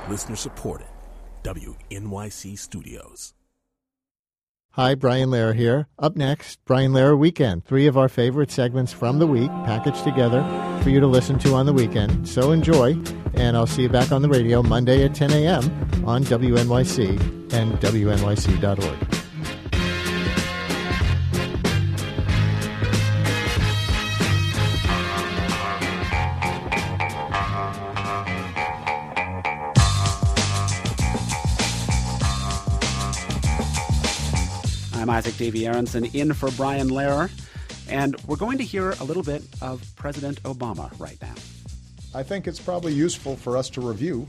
Listener supported. WNYC Studios. Hi, Brian Lehrer here. Up next, Brian Lehrer Weekend. 3 of our favorite segments from the week packaged together for you to listen to on the weekend. So enjoy, and I'll see you back on the radio Monday at 10 a.m. on WNYC and WNYC.org. I'm Isaac Davey Aronson in for Brian Lehrer, and we're going to hear a little bit of President Obama right now. I think it's probably useful for us to review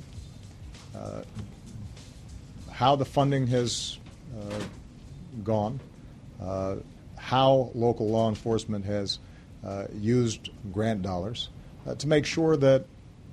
how the funding has gone, how local law enforcement has used grant dollars to make sure that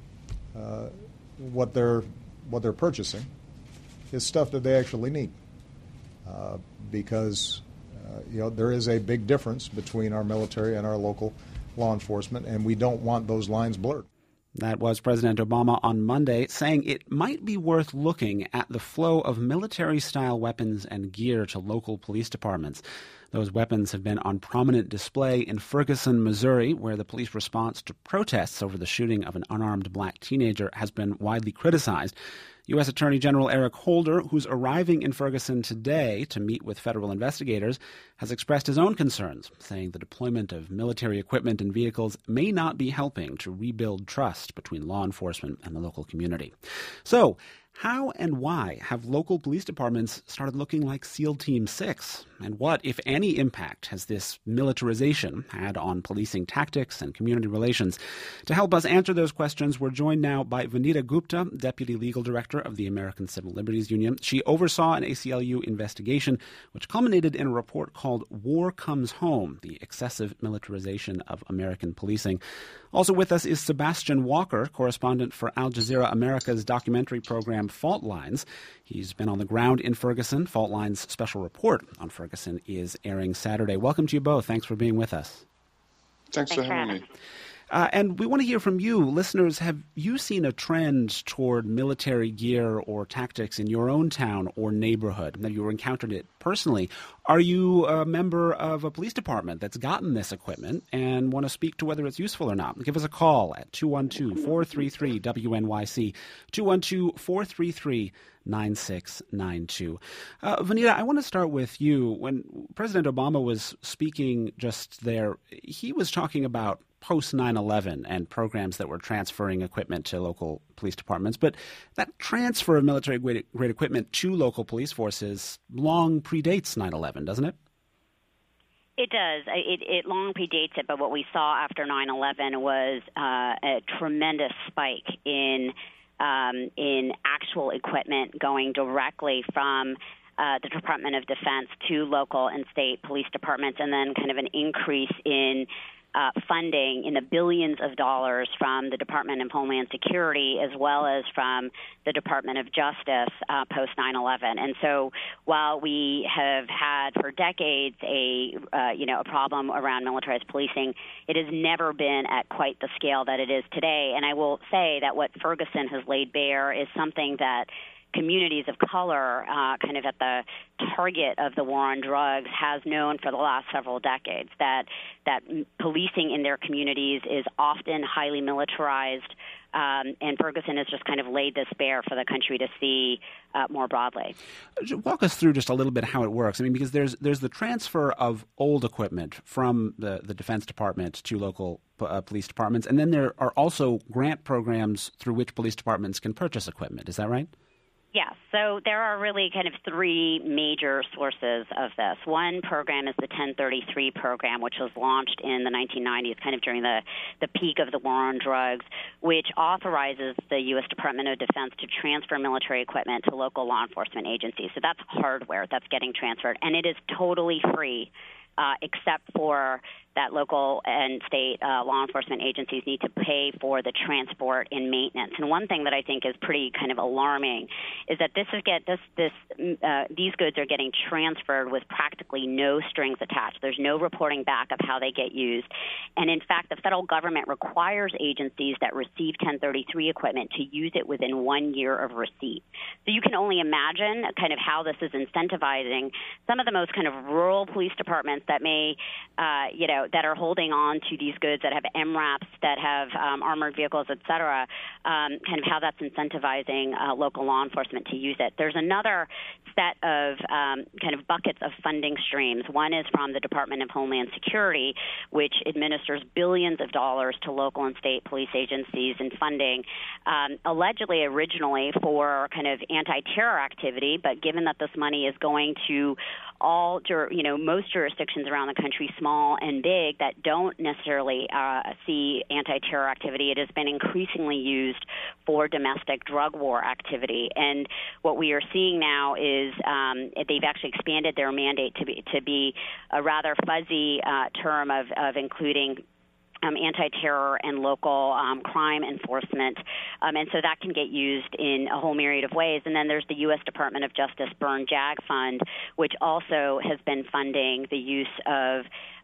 what they're purchasing is stuff that they actually need. Because there is a big difference between our military and our local law enforcement, and we don't want those lines blurred. That was President Obama on Monday, saying it might be worth looking at the flow of military-style weapons and gear to local police departments. Those weapons have been on prominent display in Ferguson, Missouri, where the police response to protests over the shooting of an unarmed black teenager has been widely criticized. U.S. Attorney General Eric Holder, who's arriving in Ferguson today to meet with federal investigators, has expressed his own concerns, saying the deployment of military equipment and vehicles may not be helping to rebuild trust between law enforcement and the local community. So, how and why have local police departments started looking like SEAL Team 6? And what, if any, impact has this militarization had on policing tactics and community relations? To help us answer those questions, we're joined now by Vanita Gupta, Deputy Legal Director of the American Civil Liberties Union. She oversaw an ACLU investigation which culminated in a report called War Comes Home, the excessive militarization of American policing. Also with us is Sebastian Walker, correspondent for Al Jazeera America's documentary program Fault Lines. He's been on the ground in Ferguson. Fault Lines' special report on Ferguson is airing Saturday. Welcome to you both. Thanks for being with us. Thanks for having me. And we want to hear from you. Listeners, have you seen a trend toward military gear or tactics in your own town or neighborhood? Have you encountered it personally? Are you a member of a police department that's gotten this equipment and want to speak to whether it's useful or not? Give us a call at 212-433-WNYC, 212-433-9692. Vanita, I want to start with you. When President Obama was speaking just there, he was talking about post 9/11 and programs that were transferring equipment to local police departments. But that transfer of military-grade equipment to local police forces long predates 9/11, doesn't it? It does. It long predates it, but what we saw after 9/11 was a tremendous spike in actual equipment going directly from the Department of Defense to local and state police departments, and then kind of an increase in funding in the billions of dollars from the Department of Homeland Security as well as from the Department of Justice post 9/11. And so while we have had for decades a problem around militarized policing, it has never been at quite the scale that it is today. And I will say that what Ferguson has laid bare is something that communities of color, kind of at the target of the war on drugs, has known for the last several decades, that policing in their communities is often highly militarized, and Ferguson has just kind of laid this bare for the country to see more broadly. Walk us through just a little bit how it works. I mean, because there's the transfer of old equipment from the Defense Department to local police departments, and then there are also grant programs through which police departments can purchase equipment. Is that right? Yes. So there are really kind of 3 major sources of this. One program is the 1033 program, which was launched in the 1990s, kind of during the peak of the war on drugs, which authorizes the U.S. Department of Defense to transfer military equipment to local law enforcement agencies. So that's hardware that's getting transferred, and it is totally free. Except for that local and state law enforcement agencies need to pay for the transport and maintenance. And one thing that I think is pretty kind of alarming is that these goods are getting transferred with practically no strings attached. There's no reporting back of how they get used. And in fact, the federal government requires agencies that receive 1033 equipment to use it within 1 year of receipt. So you can only imagine kind of how this is incentivizing some of the most kind of rural police departments that may, that are holding on to these goods that have MRAPs, that have armored vehicles, et cetera, kind of how that's incentivizing local law enforcement to use it. There's another set of kind of buckets of funding streams. One is from the Department of Homeland Security, which administers billions of dollars to local and state police agencies in funding, allegedly originally for kind of anti-terror activity, but given that this money is going to most jurisdictions around the country, small and big, that don't necessarily see anti-terror activity, it has been increasingly used for domestic drug war activity. And what we are seeing now is they've actually expanded their mandate to be a rather fuzzy term of including anti-terror and local crime enforcement. And so that can get used in a whole myriad of ways. And then there's the U.S. Department of Justice Burn JAG Fund, which also has been funding the use of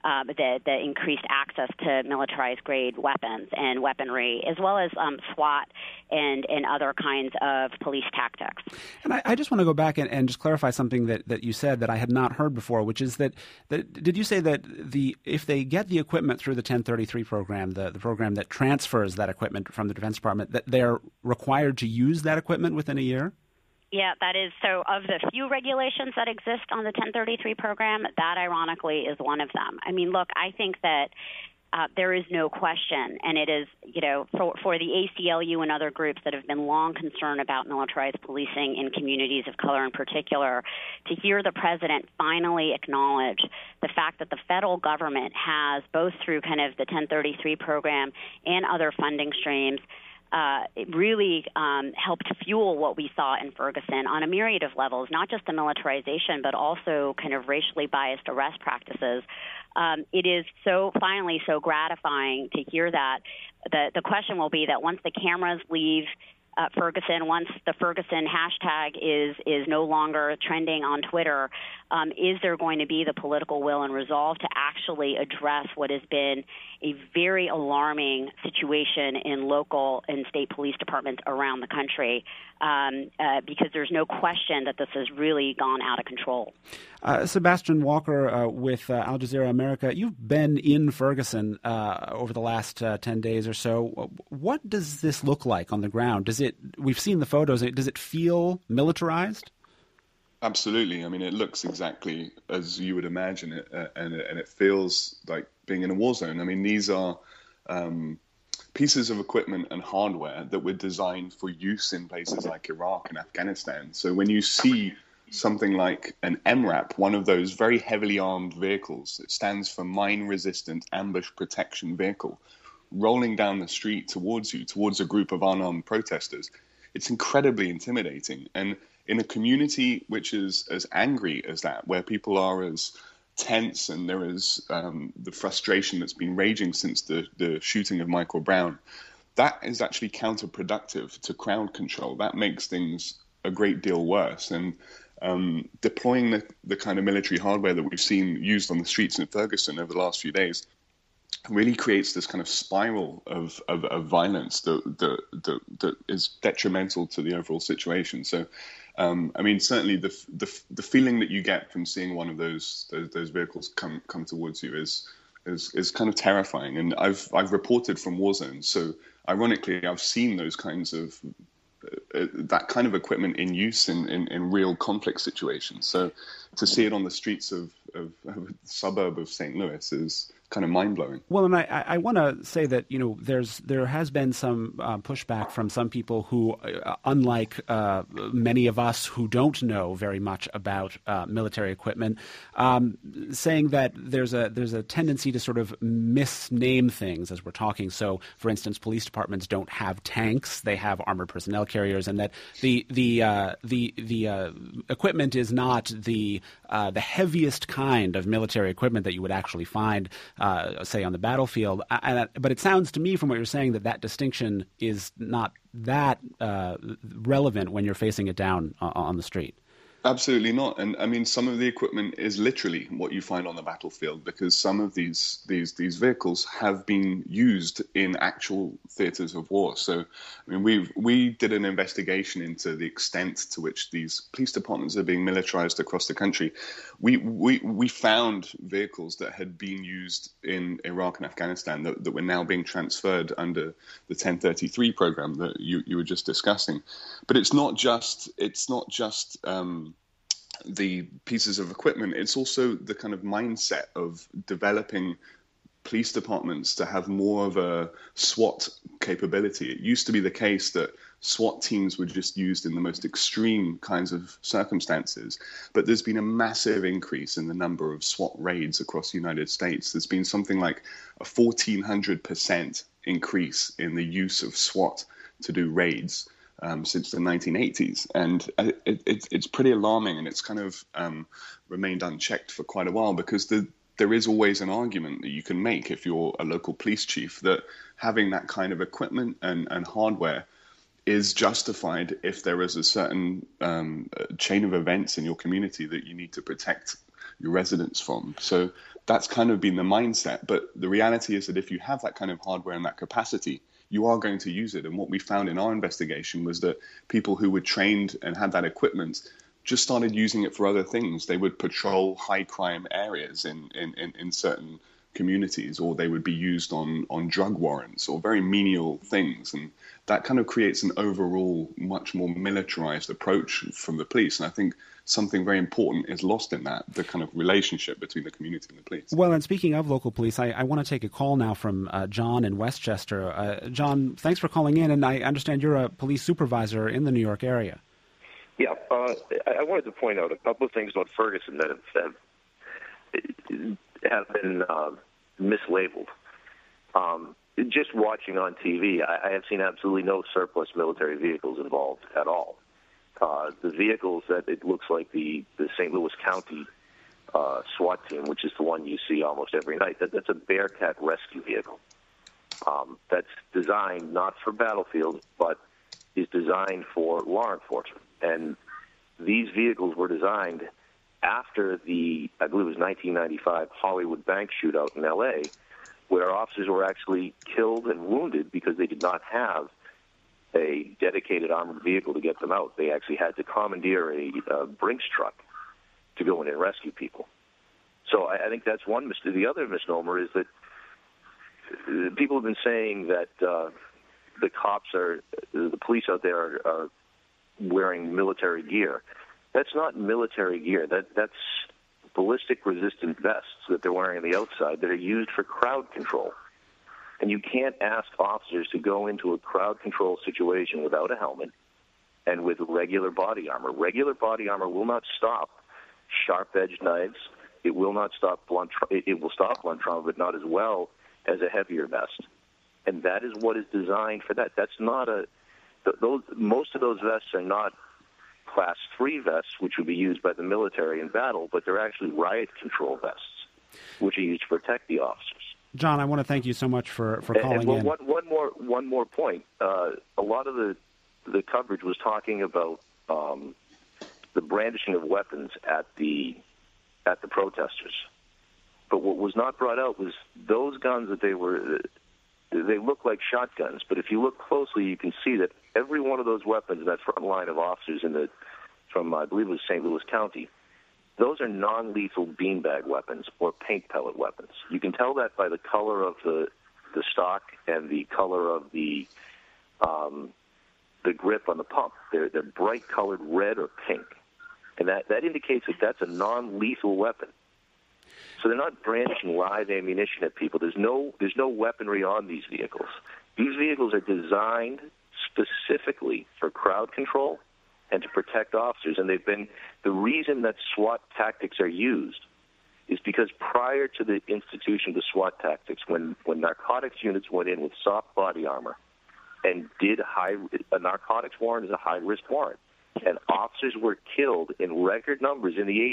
the increased access to militarized-grade weapons and weaponry, as well as SWAT and other kinds of police tactics. And I just want to go back and just clarify something that you said that I had not heard before, which is that did you say that if they get the equipment through the 1033 program, the program that transfers that equipment from the Defense Department, that they're required to use that equipment within a year? Yeah, that is. So of the few regulations that exist on the 1033 program, that ironically is one of them. I mean, look, I think that there is no question, and it is, for the ACLU and other groups that have been long concerned about militarized policing in communities of color in particular, to hear the president finally acknowledge the fact that the federal government has, both through kind of the 1033 program and other funding streams, it really helped fuel what we saw in Ferguson on a myriad of levels, not just the militarization, but also kind of racially biased arrest practices. It is finally so gratifying to hear that. The question will be that once the cameras leave Ferguson, once the Ferguson hashtag is no longer trending on Twitter, is there going to be the political will and resolve to actually address what has been a very alarming situation in local and state police departments around the country? Because there's no question that this has really gone out of control. Sebastian Walker with Al Jazeera America, you've been in Ferguson over the last 10 days or so. What does this look like on the ground? We've seen the photos. Does it feel militarized? Absolutely. I mean, it looks exactly as you would imagine it, and it feels like being in a war zone. I mean, these are pieces of equipment and hardware that were designed for use in places like Iraq and Afghanistan. So when you see something like an MRAP, one of those very heavily armed vehicles, it stands for Mine-Resistant Ambush Protection Vehicle, rolling down the street towards you, towards a group of unarmed protesters, it's incredibly intimidating. And in a community which is as angry as that, where people are as tense and there is the frustration that's been raging since the shooting of Michael Brown, that is actually counterproductive to crowd control. That makes things a great deal worse. And deploying the kind of military hardware that we've seen used on the streets in Ferguson over the last few days really creates this kind of spiral of violence that is detrimental to the overall situation. So, I mean, certainly the feeling that you get from seeing one of those vehicles come towards you is kind of terrifying. And I've reported from war zones, so ironically, I've seen those kinds of that kind of equipment in use in real conflict situations. So to see it on the streets of a suburb of St. Louis is kind of mind-blowing. Well, and I want to say that, there has been some pushback from some people who, unlike many of us who don't know very much about military equipment, saying that there's a tendency to sort of misname things as we're talking. So, for instance, police departments don't have tanks; they have armored personnel carriers, and that the equipment is not the heaviest kind of military equipment that you would actually find say, on the battlefield. But it sounds to me from what you're saying that distinction is not that relevant when you're facing it down on the street. Absolutely not. And I mean, some of the equipment is literally what you find on the battlefield, because some of these vehicles have been used in actual theaters of war. So, I mean, we did an investigation into the extent to which these police departments are being militarized across the country. We found vehicles that had been used in Iraq and Afghanistan that were now being transferred under the 1033 program that you were just discussing. But it's not just the pieces of equipment, it's also the kind of mindset of developing police departments to have more of a SWAT capability. It used to be the case that SWAT teams were just used in the most extreme kinds of circumstances, but there's been a massive increase in the number of SWAT raids across the United States. There's been something like a 1,400% increase in the use of SWAT to do raids since the 1980s. And it's pretty alarming, and it's kind of remained unchecked for quite a while, because there is always an argument that you can make if you're a local police chief that having that kind of equipment and hardware is justified if there is a certain chain of events in your community that you need to protect your residents from. So that's kind of been the mindset. But the reality is that if you have that kind of hardware and that capacity, you are going to use it. And what we found in our investigation was that people who were trained and had that equipment just started using it for other things. They would patrol high crime areas in certain communities, or they would be used on drug warrants or very menial things. And that kind of creates an overall much more militarized approach from the police. And I think something very important is lost in that, the kind of relationship between the community and the police. Well, and speaking of local police, I want to take a call now from John in Westchester. John, thanks for calling in, and I understand you're a police supervisor in the New York area. Yeah, I wanted to point out a couple of things about Ferguson that have been mislabeled. Just watching on TV, I have seen absolutely no surplus military vehicles involved at all. The vehicles that it looks like the St. Louis County SWAT team, which is the one you see almost every night, that's a Bearcat rescue vehicle. That's designed not for battlefield, but is designed for law enforcement. And these vehicles were designed after the, I believe it was 1995 Hollywood bank shootout in L.A., where officers were actually killed and wounded because they did not have a dedicated armored vehicle to get them out. They actually had to commandeer a Brinks truck to go in and rescue people. So I think that's one mistake. The other misnomer is that people have been saying that the police out there are wearing military gear. That's not military gear. That's ballistic resistant vests that they're wearing on the outside that are used for crowd control. And you can't ask officers to go into a crowd control situation without a helmet and with regular body armor. Regular body armor will not stop sharp-edged knives. It will not stop blunt. It will stop blunt trauma, but not as well as a heavier vest. And that is what is designed for that. That's not most of those vests are not Class 3 vests, which would be used by the military in battle, but they're actually riot control vests, which are used to protect the officers. John, I want to thank you so much for calling in. One more point. A lot of the coverage was talking about the brandishing of weapons at the protesters. But what was not brought out was those guns that they look like shotguns. But if you look closely, you can see that every one of those weapons in that front line of officers from I believe it was St. Louis County, those are non-lethal beanbag weapons or paint pellet weapons. You can tell that by the color of the stock and the color of the grip on the pump. They're bright colored red or pink, and that indicates that that's a non-lethal weapon. So they're not brandishing live ammunition at people. There's no weaponry on these vehicles. These vehicles are designed specifically for crowd control and to protect officers. And the reason that SWAT tactics are used is because prior to the institution of the SWAT tactics, when narcotics units went in with soft body armor and did a narcotics warrant is a high-risk warrant, and officers were killed in record numbers in the 80s.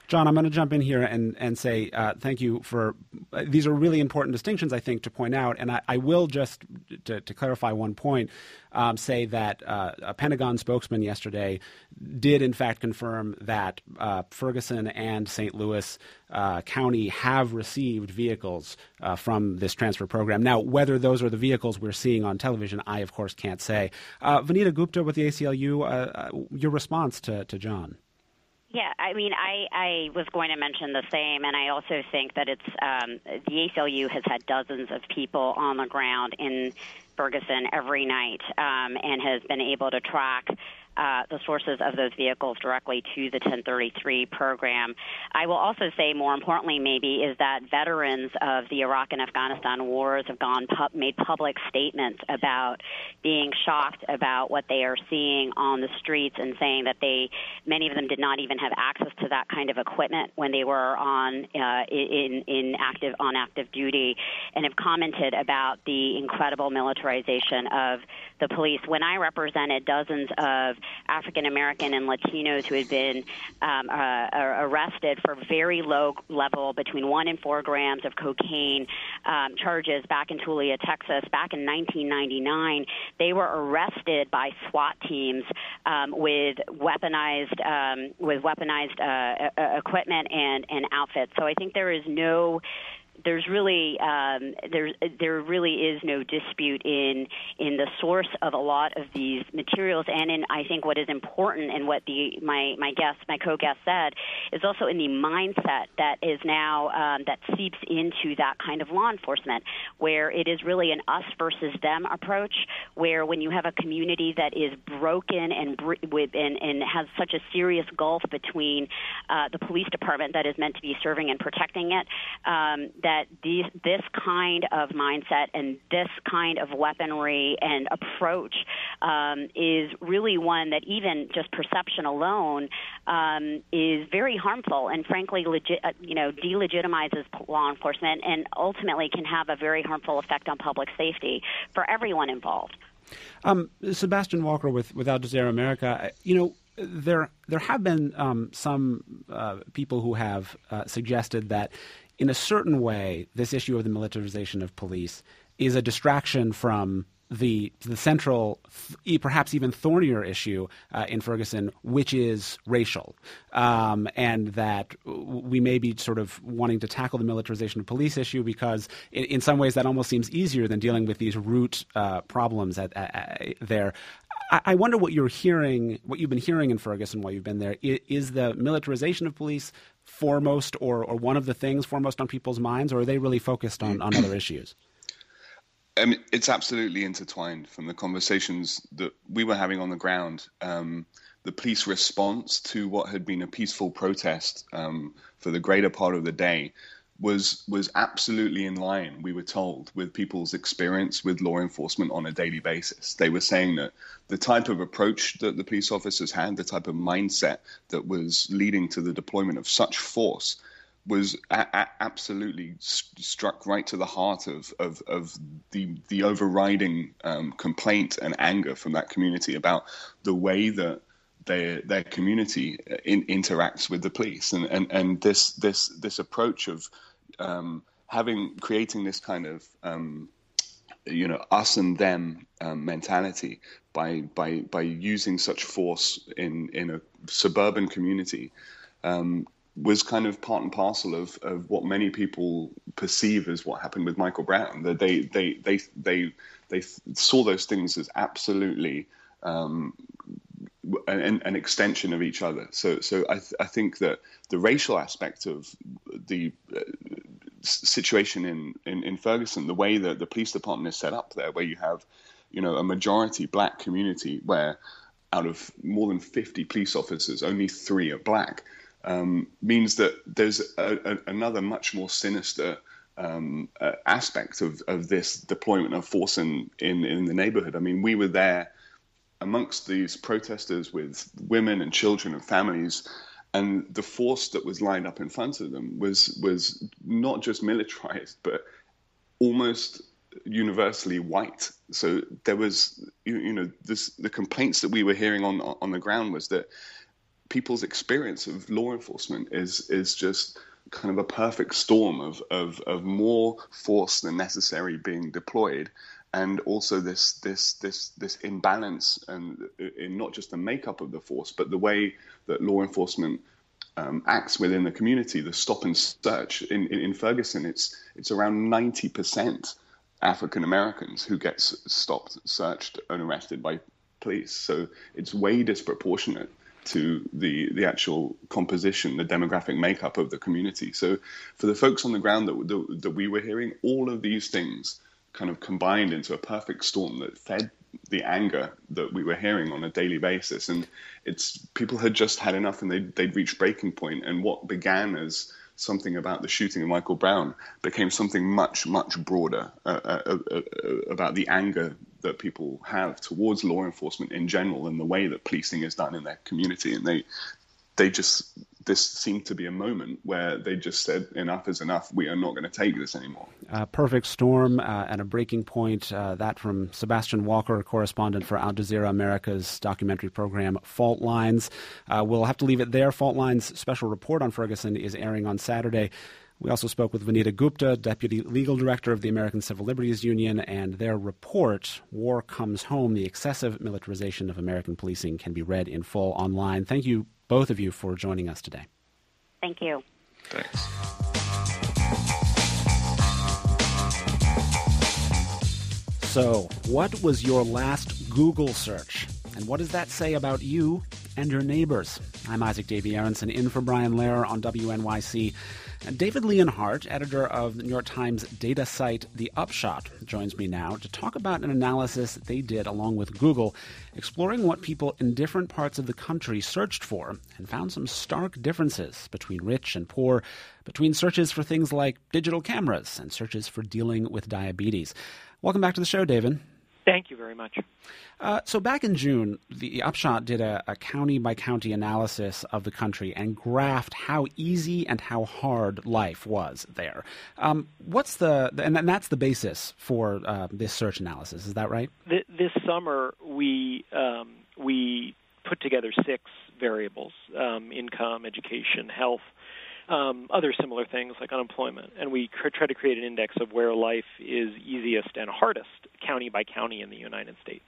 John, I'm going to jump in here and say thank you for these are really important distinctions, I think, to point out. And I will just, to clarify one point, say that a Pentagon spokesman yesterday did, in fact, confirm that Ferguson and St. Louis County have received vehicles from this transfer program. Now, whether those are the vehicles we're seeing on television, I, of course, can't say. Vanita Gupta with the ACLU, your response to John. Yeah, I mean, I was going to mention the same, and I also think that it's the ACLU has had dozens of people on the ground in Ferguson every night and has been able to track the sources of those vehicles directly to the 1033 program. I will also say, more importantly, maybe, is that veterans of the Iraq and Afghanistan wars have made public statements about being shocked about what they are seeing on the streets and saying that many of them did not even have access to that kind of equipment when they were on active duty, and have commented about the incredible militarization of the police. When I represented dozens of African American and Latinos who had been arrested for very low level, between 1 and 4 grams of cocaine charges back in Tulia, Texas, back in 1999, they were arrested by SWAT teams with weaponized equipment and outfits. So I think there really is no dispute in the source of a lot of these materials, and in, I think, what is important, and what my co-guest said, is also in the mindset that is now that seeps into that kind of law enforcement, where it is really an us versus them approach, where when you have a community that is broken and has such a serious gulf between the police department that is meant to be serving and protecting it, that this kind of mindset and this kind of weaponry and approach is really one that, even just perception alone, is very harmful and, frankly, delegitimizes law enforcement and ultimately can have a very harmful effect on public safety for everyone involved. Sebastian Walker with Al Jazeera America, there have been some people who have suggested that, in a certain way, this issue of the militarization of police is a distraction from the central, perhaps even thornier issue in Ferguson, which is racial, and that we may be sort of wanting to tackle the militarization of police issue because in some ways that almost seems easier than dealing with these root problems there. I wonder what you're hearing, what you've been hearing in Ferguson while you've been there. Is the militarization of police foremost or one of the things foremost on people's minds, or are they really focused on other issues? I mean, it's absolutely intertwined. From the conversations that we were having on the ground, the police response to what had been a peaceful protest for the greater part of the day was absolutely in line, we were told, with people's experience with law enforcement on a daily basis. They were saying that the type of approach that the police officers had, the type of mindset that was leading to the deployment of such force, was absolutely struck right to the heart of the overriding complaint and anger from that community about the way that their community interacts with the police, and this approach of creating this kind of us and them mentality by using such force in a suburban community was kind of part and parcel of what many people perceive as what happened with Michael Brown. That they saw those things as absolutely an extension of each other. So I think that the racial aspect of the situation in Ferguson, the way that the police department is set up there, where you have a majority black community, where out of more than 50 police officers, only 3 are black, means that there's another much more sinister aspect of this deployment of force in the neighborhood. I mean, we were there amongst these protesters with women and children and families, and the force that was lined up in front of them was not just militarized, but almost universally white. So there was, the complaints that we were hearing on the ground was that people's experience of law enforcement is just kind of a perfect storm of more force than necessary being deployed, and also this imbalance and in not just the makeup of the force, but the way that law enforcement acts within the community. The stop and search in Ferguson, it's around 90% African Americans who get stopped, searched, and arrested by police. So it's way disproportionate to the actual composition, the demographic makeup of the community. So for the folks on the ground that we were hearing, all of these things kind of combined into a perfect storm that fed the anger that we were hearing on a daily basis. And people had just had enough, and they'd reached breaking point. And what began as something about the shooting of Michael Brown became something much, much broader about the anger that people have towards law enforcement in general and the way that policing is done in their community. And this seemed to be a moment where they just said, enough is enough. We are not going to take this anymore. Perfect storm and a breaking point. That from Sebastian Walker, correspondent for Al Jazeera America's documentary program Fault Lines. We'll have to leave it there. Fault Lines' special report on Ferguson is airing on Saturday. We also spoke with Vanita Gupta, Deputy Legal Director of the American Civil Liberties Union, and their report, War Comes Home, the Excessive Militarization of American Policing, can be read in full online. Thank you, both of you, for joining us today. Thank you. Thanks. So, what was your last Google search? And what does that say about you and your neighbors? I'm Isaac Davy Aronson, in for Brian Lehrer on WNYC. And David Leonhardt, editor of the New York Times data site The Upshot, joins me now to talk about an analysis they did along with Google, exploring what people in different parts of the country searched for, and found some stark differences between rich and poor, between searches for things like digital cameras and searches for dealing with diabetes. Welcome back to the show, David. Thank you very much. So back in June, the Upshot did a county-by-county analysis of the country and graphed how easy and how hard life was there. And that's the basis for this search analysis. Is that right? This summer, we put together 6 variables: income, education, health, other similar things like unemployment, and we try to create an index of where life is easiest and hardest, county by county in the United States.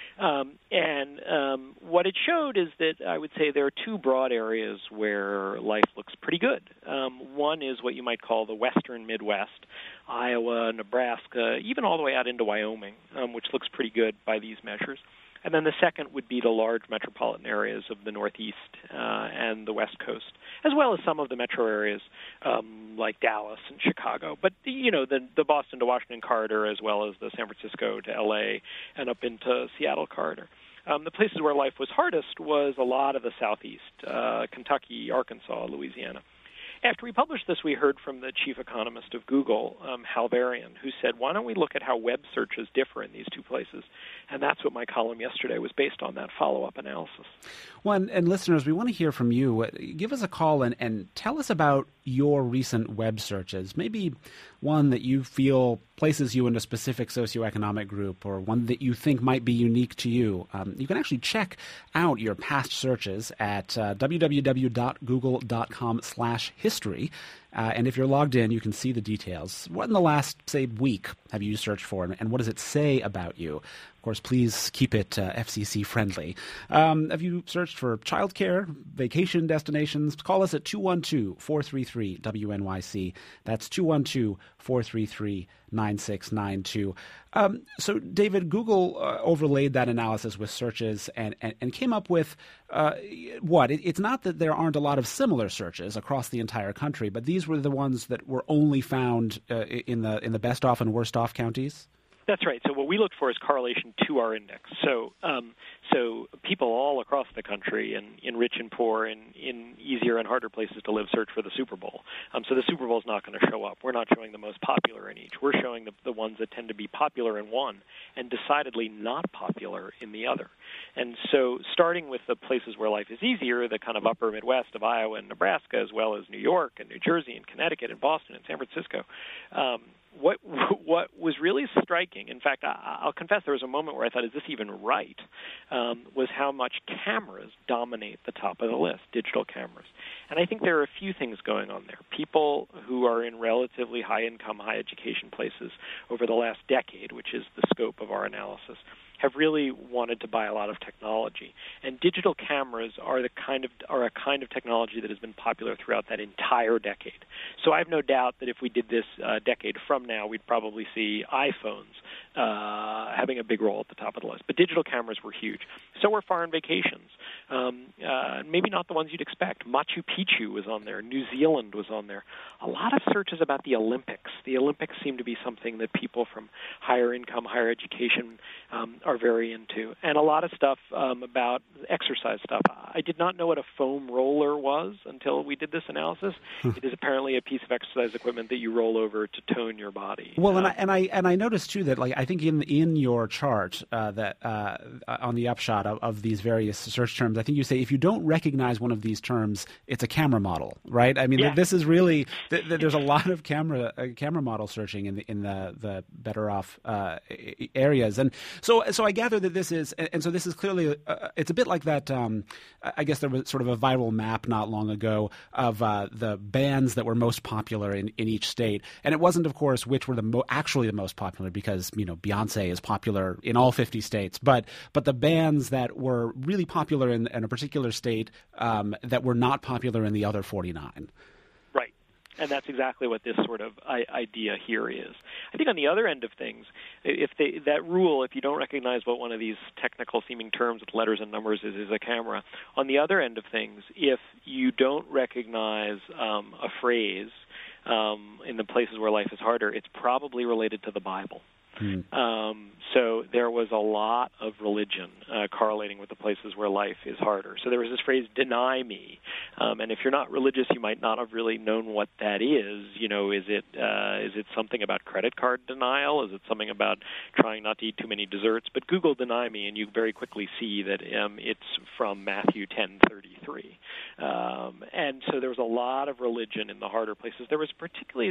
What it showed is that I would say there are 2 broad areas where life looks pretty good. One is what you might call the western Midwest, Iowa, Nebraska, even all the way out into Wyoming, which looks pretty good by these measures. And then the second would be the large metropolitan areas of the Northeast and the West Coast, as well as some of the metro areas like Dallas and Chicago. But, the Boston to Washington corridor, as well as the San Francisco to L.A. and up into Seattle corridor. The places where life was hardest was a lot of the Southeast, Kentucky, Arkansas, Louisiana. After we published this, we heard from the chief economist of Google, Hal Varian, who said, why don't we look at how web searches differ in these 2 places? And that's what my column yesterday was based on, that follow-up analysis. Well, and listeners, we want to hear from you. Give us a call and tell us about your recent web searches, maybe one that you feel places you in a specific socioeconomic group or one that you think might be unique to you. You can actually check out your past searches at www.google.com/history. And if you're logged in, you can see the details. What in the last, say, week have you searched for, and what does it say about you? Of course, please keep it FCC friendly. Have you searched for childcare, vacation destinations? Call us at 212-433-WNYC. That's 212-433-9692. So, David, Google overlaid that analysis with searches and came up with what? It's not that there aren't a lot of similar searches across the entire country, but these were the ones that were only found in the best off and worst off counties? That's right. So what we looked for is correlation to our index. So people all across the country, in rich and poor, in easier and harder places to live, search for the Super Bowl. So the Super Bowl is not going to show up. We're not showing the most popular in each. We're showing the ones that tend to be popular in one and decidedly not popular in the other. And so starting with the places where life is easier, the kind of upper Midwest of Iowa and Nebraska, as well as New York and New Jersey and Connecticut and Boston and San Francisco, what was really striking, in fact, I'll confess there was a moment where I thought, is this even right, was how much cameras dominate the top of the list, digital cameras. And I think there are a few things going on there. People who are in relatively high-income, high-education places over the last decade, which is the scope of our analysis, have really wanted to buy a lot of technology. And digital cameras are a kind of technology that has been popular throughout that entire decade. So I have no doubt that if we did this a decade from now, we'd probably see iPhones having a big role at the top of the list. But digital cameras were huge. So were foreign vacations. Maybe not the ones you'd expect. Machu Picchu was on there. New Zealand was on there. A lot of searches about the Olympics. The Olympics seem to be something that people from higher income, higher education are very into. And a lot of stuff about exercise stuff. I did not know what a foam roller was until we did this analysis. It is apparently a piece of exercise equipment that you roll over to tone your body. Well, and I noticed too that, like, I think in your chart that on the upshot of these various search terms, I think you say if you don't recognize one of these terms, it's a camera model, right? I mean, this is really there's a lot of camera model searching in the better off areas, and so I gather that this is, and so this is clearly it's a bit like that. I guess there was sort of a viral map not long ago of the bands that were most popular in each state, and it wasn't, of course, which were actually the most popular, because Beyonce is popular in all 50 states, but the bands that were really popular in a particular state that were not popular in the other 49. Right. And that's exactly what this sort of idea here is. I think on the other end of things, that rule, if you don't recognize what one of these technical seeming terms with letters and numbers is a camera, on the other end of things, if you don't recognize a phrase in the places where life is harder, it's probably related to the Bible. So there was a lot of religion correlating with the places where life is harder. So there was this phrase, deny me. And if you're not religious, you might not have really known what that is. Is it something about credit card denial? Is it something about trying not to eat too many desserts? But Google deny me, and you very quickly see that it's from Matthew 10:33. And so there was a lot of religion in the harder places. There was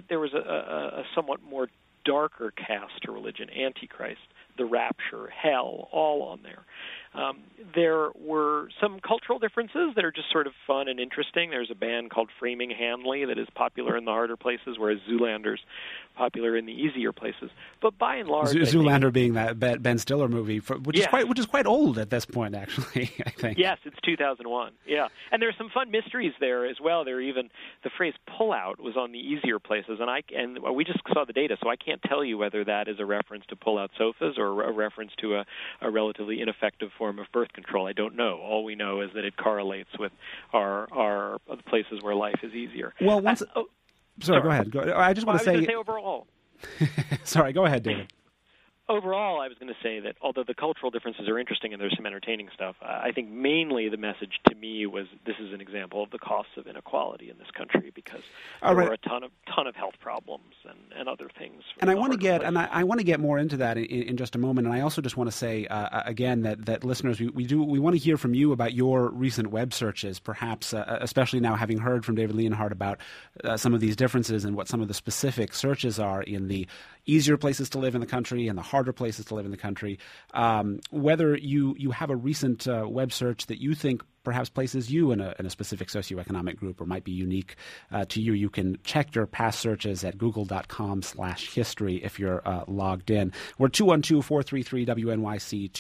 a somewhat more darker cast to religion, Antichrist, the rapture, hell, all on there. There were some cultural differences that are just sort of fun and interesting. There's a band called Framing Hanley that is popular in the harder places, whereas Zoolander's popular in the easier places. But by and large, Zoolander being that Ben Stiller movie, which is quite old at this point, actually. I think. Yes, it's 2001. Yeah, and there's some fun mysteries there as well. There even the phrase "pull-out" was on the easier places, and we just saw the data, so I can't tell you whether that is a reference to pull-out sofas or a reference to a relatively ineffective form of birth control. I don't know. All we know is that it correlates with our places where life is easier. Well, sorry, go ahead. I just want to say overall. Sorry, go ahead, David. Overall, I was going to say that although the cultural differences are interesting and there's some entertaining stuff, I think mainly the message to me was this is an example of the costs of inequality in this country, because there were a ton of health problems and other things. And I want to get more into that in just a moment. And I also just want to say again that listeners, we want to hear from you about your recent web searches, perhaps especially now having heard from David Leonhardt about some of these differences and what some of the specific searches are in the easier places to live in the country and the harder places to live in the country. Whether you have a recent web search that you think perhaps places you in a specific socioeconomic group or might be unique to you, you can check your past searches at google.com/history if you're logged in. We're 212-433-WNYC,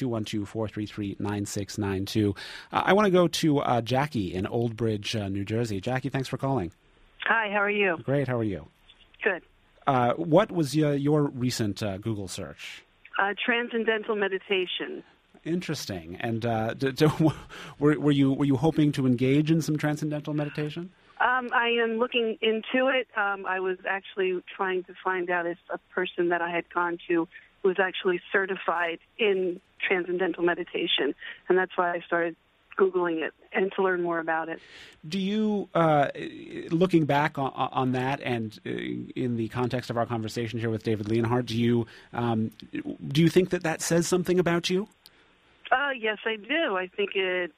212-433-9692. I want to go to Jackie in Old Bridge, New Jersey. Jackie, thanks for calling. Hi, how are you? Great, how are you? Good. What was your recent Google search? Transcendental meditation. Interesting. And were you hoping to engage in some transcendental meditation? I am looking into it. I was actually trying to find out if a person that I had gone to was actually certified in transcendental meditation, and that's why I started Googling it and to learn more about it. Do you, looking back on that and in the context of our conversation here with David Leonhardt, do you think that says something about you? Yes, I do. I think it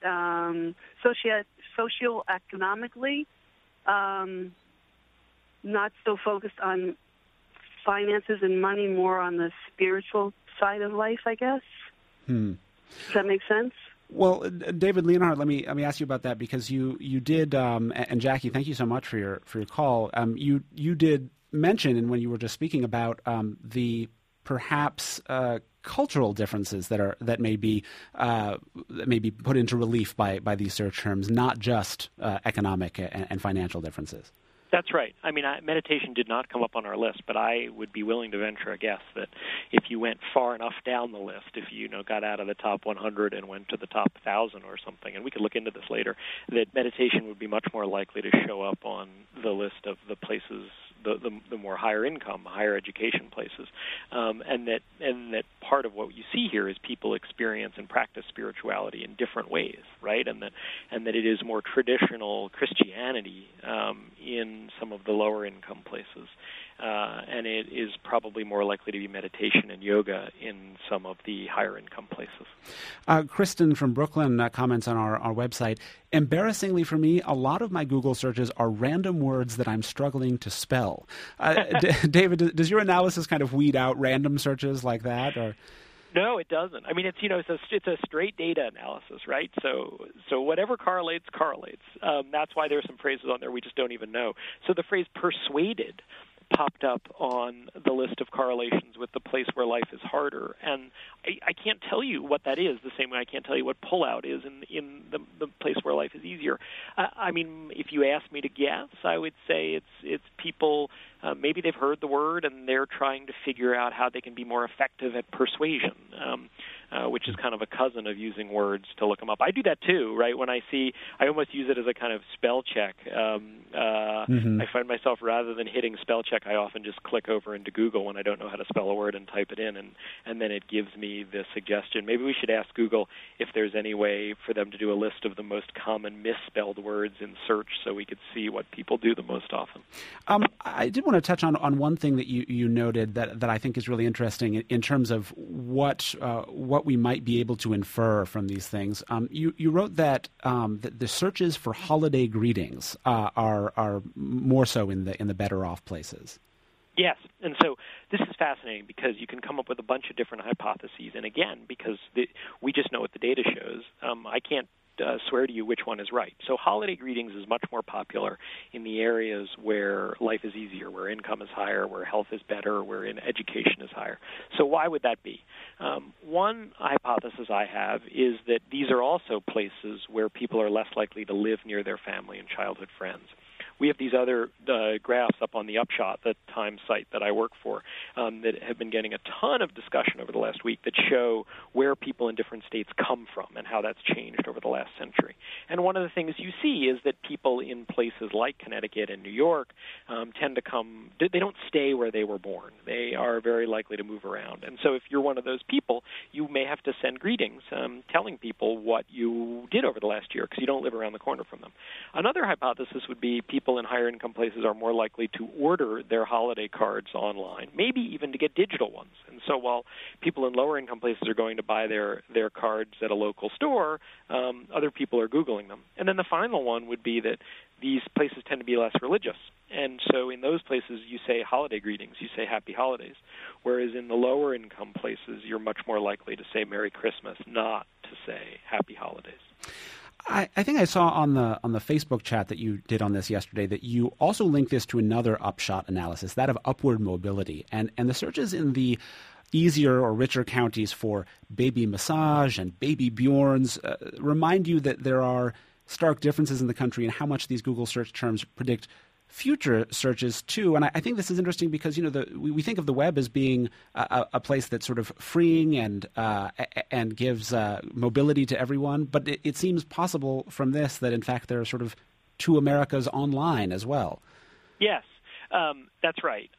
socioeconomically, not so focused on finances and money more on the spiritual side of life, I guess. Does that make sense? Well, David Leonhardt, let me ask you about that, because you did, and Jackie, thank you so much for your call. You did mention, and when you were just speaking about the perhaps cultural differences that may be put into relief by these search terms, not just economic and financial differences. That's right. I mean, meditation did not come up on our list, but I would be willing to venture a guess that if you went far enough down the list, if you got out of the top 100 and went to the top 1,000 or something, and we could look into this later, that meditation would be much more likely to show up on the list of the places, the more higher income, higher education places, and that part of what you see here is people experience and practice spirituality in different ways, right? And that it is more traditional Christianity in some of the lower income places, and it is probably more likely to be meditation and yoga in some of the higher income places. Kristen from Brooklyn comments on our website, embarrassingly for me, a lot of my Google searches are random words that I'm struggling to spell. David, does your analysis kind of weed out random searches like that? Or? No, it doesn't. I mean, it's a straight data analysis, right? So whatever correlates. That's why there's some phrases on there we just don't even know. So the phrase persuaded popped up on the list of correlations with the place where life is harder, and I can't tell you what that is the same way I can't tell you what pullout is in the place where life is easier. I mean, if you ask me to guess, I would say it's people, maybe they've heard the word and they're trying to figure out how they can be more effective at persuasion, which is kind of a cousin of using words to look them up. I do that too, right? When I almost use it as a kind of spell check. I find myself, rather than hitting spell check, I often just click over into Google when I don't know how to spell a word and type it in, and then it gives me the suggestion. Maybe we should ask Google if there's any way for them to do a list of the most common misspelled words in search so we could see what people do the most often. I did want to touch on one thing that you noted that I think is really interesting in terms of what we might be able to infer from these things. You wrote that the searches for holiday greetings are more so in the better off places. Yes, and so this is fascinating because you can come up with a bunch of different hypotheses, and again, because we just know what the data shows, I can't swear to you which one is right. So holiday greetings is much more popular in the areas where life is easier, where income is higher, where health is better, where education is higher. So why would that be? One hypothesis I have is that these are also places where people are less likely to live near their family and childhood friends. We have these other graphs up on the Upshot, the Times site that I work for, that have been getting a ton of discussion over the last week that show where people in different states come from and how that's changed over the last century. And one of the things you see is that people in places like Connecticut and New York tend to come, they don't stay where they were born. They are very likely to move around. And so if you're one of those people, you may have to send greetings telling people what you did over the last year because you don't live around the corner from them. Another hypothesis would be people in higher income places are more likely to order their holiday cards online, maybe even to get digital ones. And so while people in lower income places are going to buy their cards at a local store, other people are Googling them. And then the final one would be that these places tend to be less religious. And so in those places, you say holiday greetings, you say happy holidays, whereas in the lower income places, you're much more likely to say Merry Christmas, not to say happy holidays. I think I saw on the Facebook chat that you did on this yesterday that you also linked this to another Upshot analysis, that of upward mobility. And the searches in the easier or richer counties for baby massage and baby Bjorns remind you that there are stark differences in the country in how much these Google search terms predict future searches too. And I think this is interesting because we think of the web as being a place that's sort of freeing and gives mobility to everyone, but it seems possible from this that in fact there are sort of two Americas online as well. Yes, that's right.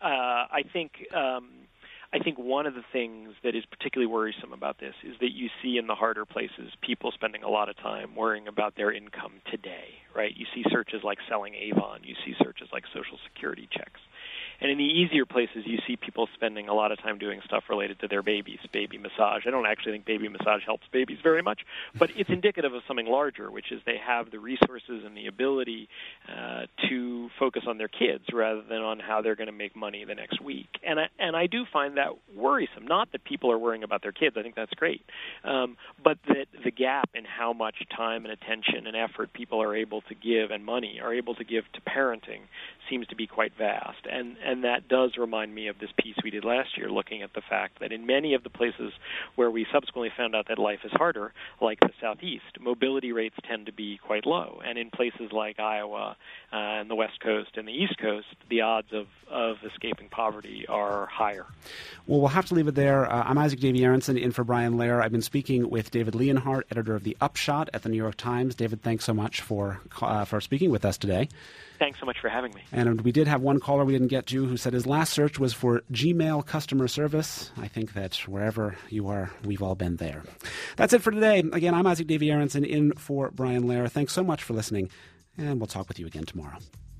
I think one of the things that is particularly worrisome about this is that you see in the harder places people spending a lot of time worrying about their income today, right? You see searches like selling Avon. You see searches like Social Security checks. And in the easier places, you see people spending a lot of time doing stuff related to their babies, baby massage. I don't actually think baby massage helps babies very much, but it's indicative of something larger, which is they have the resources and the ability to focus on their kids rather than on how they're going to make money the next week. And I do find that worrisome. Not that people are worrying about their kids. I think that's great. But that the gap in how much time and attention and effort people are able to give and money are able to give to parenting seems to be quite vast. And that does remind me of this piece we did last year looking at the fact that in many of the places where we subsequently found out that life is harder, like the Southeast, mobility rates tend to be quite low. And in places like Iowa and the West Coast and the East Coast, the odds of escaping poverty are higher. Well, we'll have to leave it there. I'm Isaac Davey Aronson in for Brian Lehrer. I've been speaking with David Leonhardt, editor of The Upshot at the New York Times. David, thanks so much for speaking with us today. Thanks so much for having me. And we did have one caller we didn't get to who said his last search was for Gmail customer service. I think that wherever you are, we've all been there. That's it for today. Again, I'm Isaac Davey Aronson in for Brian Lehrer. Thanks so much for listening, and we'll talk with you again tomorrow.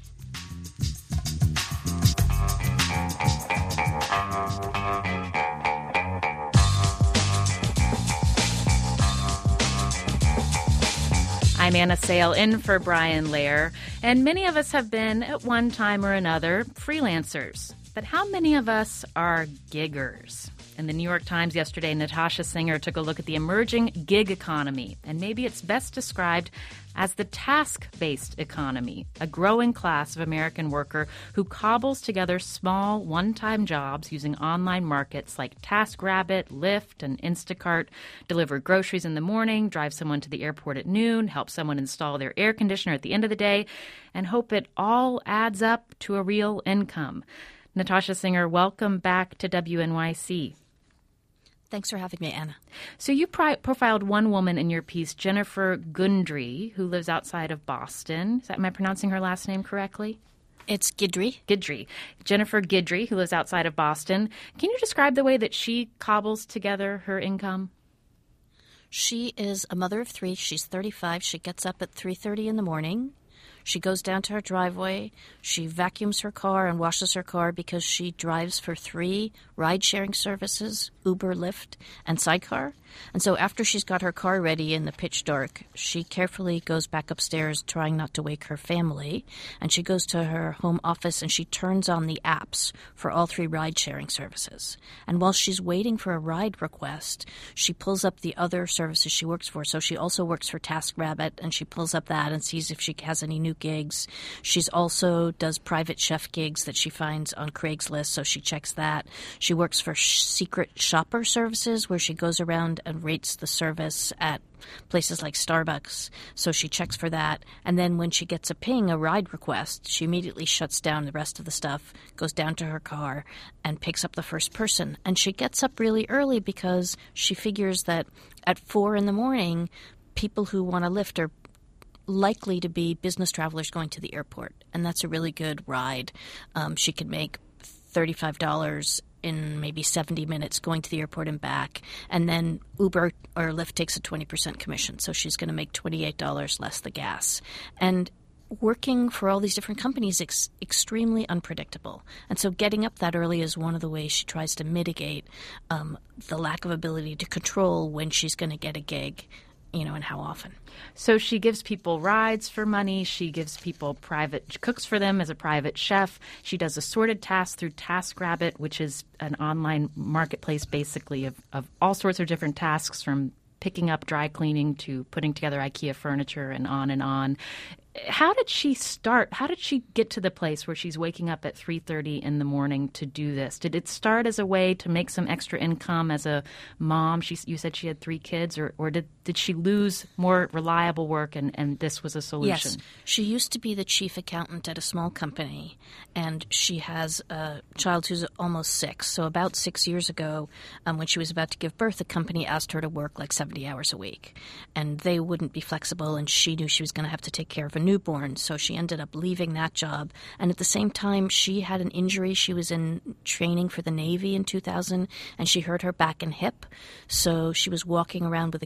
I'm Anna Sale in for Brian Lehrer, and many of us have been, at one time or another, freelancers. But how many of us are giggers? In the New York Times yesterday, Natasha Singer took a look at the emerging gig economy, and maybe it's best described as the task-based economy, a growing class of American worker who cobbles together small, one-time jobs using online markets like TaskRabbit, Lyft, and Instacart, deliver groceries in the morning, drive someone to the airport at noon, help someone install their air conditioner at the end of the day, and hope it all adds up to a real income. Natasha Singer, welcome back to WNYC. Thanks for having me, Anna. So you profiled one woman in your piece, Jennifer Gundry, who lives outside of Boston. Am I pronouncing her last name correctly? It's Guidry. Guidry. Jennifer Guidry, who lives outside of Boston. Can you describe the way that she cobbles together her income? She is a mother of three. She's 35. She gets up at 3:30 in the morning. She goes down to her driveway. She vacuums her car and washes her car because she drives for 3 ride-sharing services, Uber, Lyft, and Sidecar. And so after she's got her car ready in the pitch dark, she carefully goes back upstairs, trying not to wake her family. And she goes to her home office and she turns on the apps for all 3 ride-sharing services. And while she's waiting for a ride request, she pulls up the other services she works for. So she also works for TaskRabbit, and she pulls up that and sees if she has any new gigs. She's also does private chef gigs that she finds on Craigslist, so she checks that. She works for secret shopper services, where she goes around and rates the service at places like Starbucks, so she checks for that. And then when she gets a ride request, she immediately shuts down the rest of the stuff, goes down to her car, and picks up the first person. And she gets up really early because she figures that at 4 in the morning, people who want a Lyft are likely to be business travelers going to the airport, and that's a really good ride. She could make $35 in maybe 70 minutes going to the airport and back, and then Uber or Lyft takes a 20% commission, so she's going to make $28 less the gas. And working for all these different companies is extremely unpredictable, and so getting up that early is one of the ways she tries to mitigate the lack of ability to control when she's going to get a gig, and how often. So she gives people rides for money. She gives people cooks for them as a private chef. She does assorted tasks through TaskRabbit, which is an online marketplace basically of all sorts of different tasks, from picking up dry cleaning to putting together IKEA furniture and on and on. How did she start? How did she get to the place where she's waking up at 3:30 in the morning to do this? Did it start as a way to make some extra income as a mom? You said she had 3 kids, or did she lose more reliable work and this was a solution? Yes. She used to be the chief accountant at a small company, and she has a child who's almost 6. So about 6 years ago, when she was about to give birth, the company asked her to work like 70 hours a week. And they wouldn't be flexible, and she knew she was going to have to take care of a newborn, so she ended up leaving that job. And at the same time, she had an injury. She was in training for the Navy in 2000, and she hurt her back and hip. So she was walking around with a cane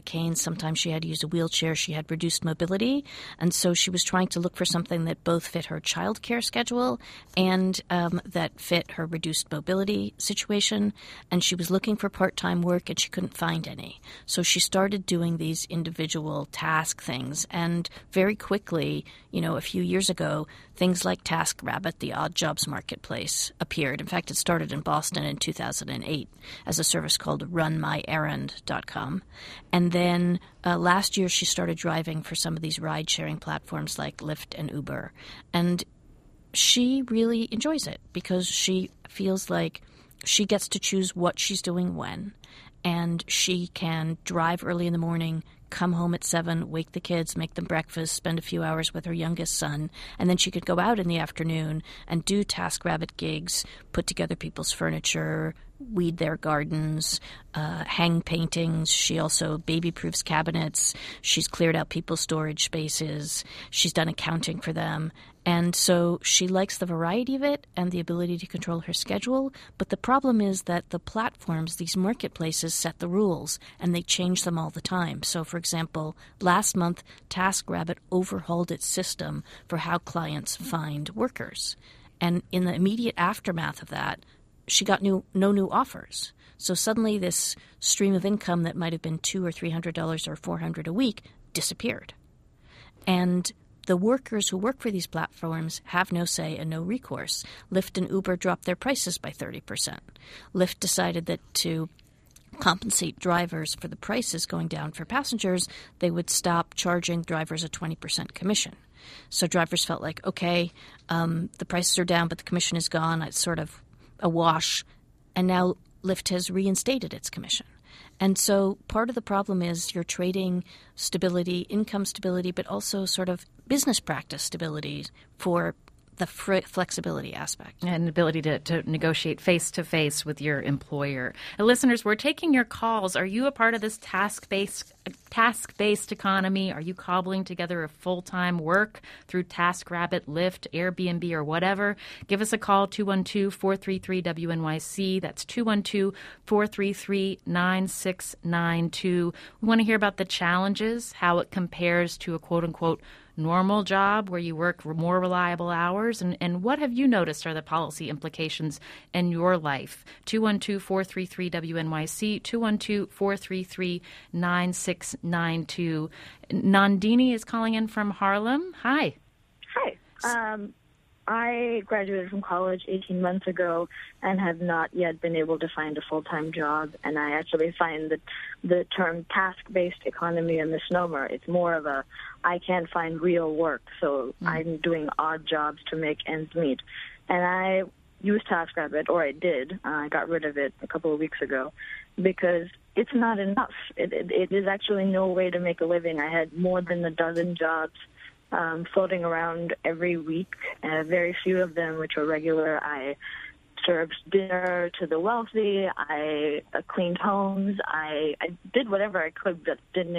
Sometimes she had to use a wheelchair. She had reduced mobility. And so she was trying to look for something that both fit her childcare schedule and that fit her reduced mobility situation. And she was looking for part-time work, and she couldn't find any. So she started doing these individual task things. And very quickly, a few years ago, things like TaskRabbit, the odd jobs marketplace, appeared. In fact, it started in Boston in 2008 as a service called RunMyErrand.com. And then last year she started driving for some of these ride-sharing platforms like Lyft and Uber. And she really enjoys it because she feels like she gets to choose what she's doing when. And she can drive early in the morning, come home at 7, wake the kids, make them breakfast, spend a few hours with her youngest son, and then she could go out in the afternoon and do TaskRabbit gigs, put together people's furniture, weed their gardens, hang paintings. She also baby-proofs cabinets. She's cleared out people's storage spaces. She's done accounting for them. And so she likes the variety of it and the ability to control her schedule. But the problem is that the platforms, these marketplaces, set the rules, and they change them all the time. So, for example, last month, TaskRabbit overhauled its system for how clients find workers. And in the immediate aftermath of that, she got no new offers. So suddenly this stream of income that might have been $200 or $300 or $400 a week disappeared. And the workers who work for these platforms have no say and no recourse. Lyft and Uber dropped their prices by 30%. Lyft decided that to compensate drivers for the prices going down for passengers, they would stop charging drivers a 20% commission. So drivers felt like, okay, the prices are down, but the commission is gone. It's sort of a wash. And now Lyft has reinstated its commission. And so part of the problem is you're trading stability, income stability, but also sort of business practice stability for the flexibility aspect. And ability to negotiate face-to-face with your employer. Listeners, we're taking your calls. Are you a part of this task-based economy? Are you cobbling together a full-time work through TaskRabbit, Lyft, Airbnb, or whatever? Give us a call, 212-433-WNYC. That's 212-433-9692. We want to hear about the challenges, how it compares to a quote-unquote normal job where you work more reliable hours, and what have you noticed are the policy implications in your life? 212-433-WNYC, 212-433-9692. Nandini is calling in from Harlem. Hi. Hi. I graduated from college 18 months ago and have not yet been able to find a full-time job, and I actually find that the term task-based economy a misnomer. It's more of a, I can't find real work, so I'm doing odd jobs to make ends meet. And I use TaskRabbit, or I did. I got rid of it a couple of weeks ago because it's not enough. It is actually no way to make a living. I had more than a dozen jobs floating around every week, very few of them which were regular. I served dinner to the wealthy. I cleaned homes. I did whatever I could that didn't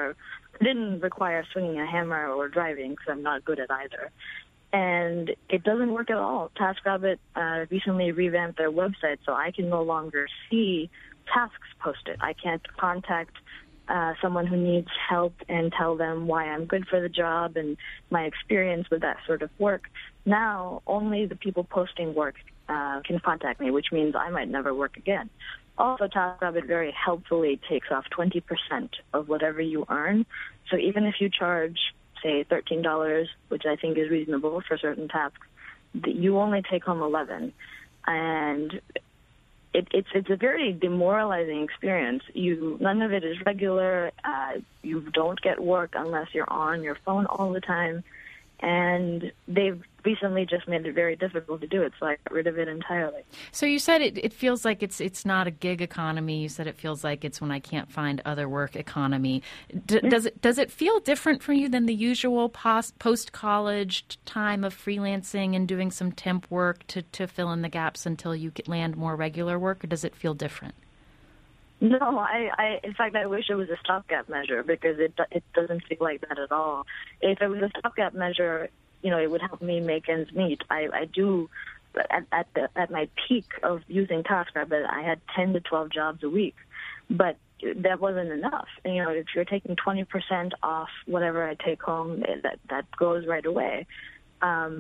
require swinging a hammer or driving, because I'm not good at either. And it doesn't work at all. TaskRabbit recently revamped their website, so I can no longer see tasks posted. I can't contact someone who needs help and tell them why I'm good for the job and my experience with that sort of work. Now, only the people posting work can contact me, which means I might never work again. Also, TaskRabbit very helpfully takes off 20% of whatever you earn. So even if you charge, say, $13, which I think is reasonable for certain tasks, you only take home $11. And it's a very demoralizing experience. None of it is regular. You don't get work unless you're on your phone all the time. And they've recently just made it very difficult to do it, so I got rid of it entirely. So you said it feels like it's not a gig economy. You said it feels like it's when I can't find other work economy. Does it feel different for you than the usual post-college time of freelancing and doing some temp work to fill in the gaps until you land more regular work, or does it feel different? No, in fact, I wish it was a stopgap measure, because it doesn't feel like that at all. If it was a stopgap measure, it would help me make ends meet. I do, at my peak of using TaskRabbit, I had 10 to 12 jobs a week. But that wasn't enough. You know, if you're taking 20% off whatever I take home, that goes right away. And